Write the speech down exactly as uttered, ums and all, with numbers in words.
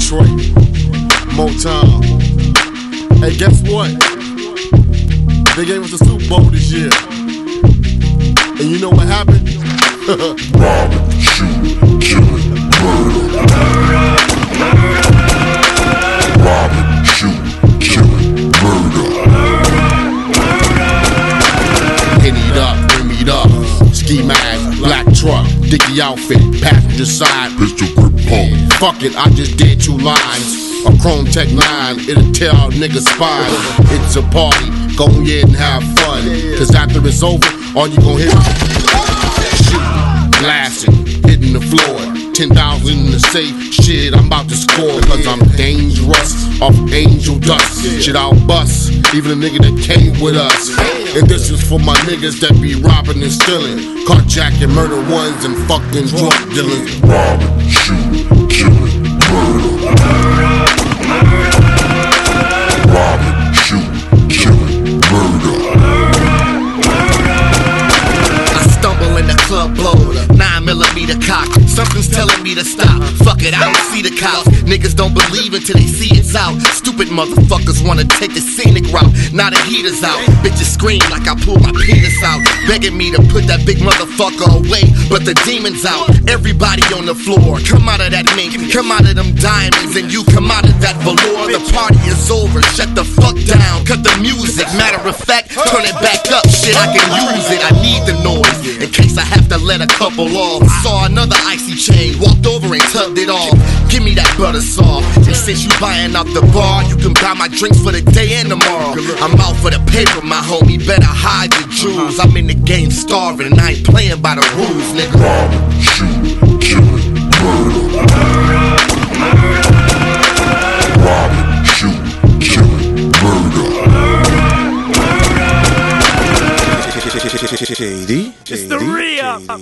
Detroit, Motown. Hey, guess what? They gave us the Super Bowl this year. And you know what happened? Robbing, shooting, killing, murder. Robbing, shooting, killing, murder. Hennied up, brimmied up, ski mask, black truck, dicky outfit, passenger side, Pistol grip pump. fuck it, I just did two lines. A Chrome Tech nine, it'll tear out niggas' spine. It's a party, go ahead and have fun. Cause after it's over, all you gon' hear is shooting, blasting, hitting the floor. ten thousand in the safe, shit, I'm about to score. Cause I'm dangerous, off angel dust. Shit, I'll bust, even a nigga that came with us. And this is for my niggas that be robbing and stealing, carjacking, murder ones, and fucking drug dealers. Robbing, shooting, killing, murder. Robbing, shooting, killing, murder. I stumble in the club, blow nine millimeter cock. Something's telling me to stop. Fuck it, I don't see the cops. Niggas don't believe until they see it's out. Stupid motherfuckers wanna take the scenic route. Now the heater's out. Bitches scream like I pulled my penis out, begging me to put that big motherfucker away. But the demon's out. Everybody on the floor. Come out of that mink, come out of them diamonds, and you come out of that velour. The party is over. Shut the fuck down. Cut the music. Matter of fact, turn it back up. Shit, I can use it. I need the noise in case I have to let a couple off. Saw another icy chain, walked over and tugged it off. Give me that butter soft. And since you buying out the bar, you can buy my drinks for the day and tomorrow. I'm out for the paper, my homie. Better hide your jewels. I'm in the game starving and I ain't playing by the rules, nigga. Robbing, shooting, killing, murder. Robbing, shooting, killing, murder. Shady, it's the re-up.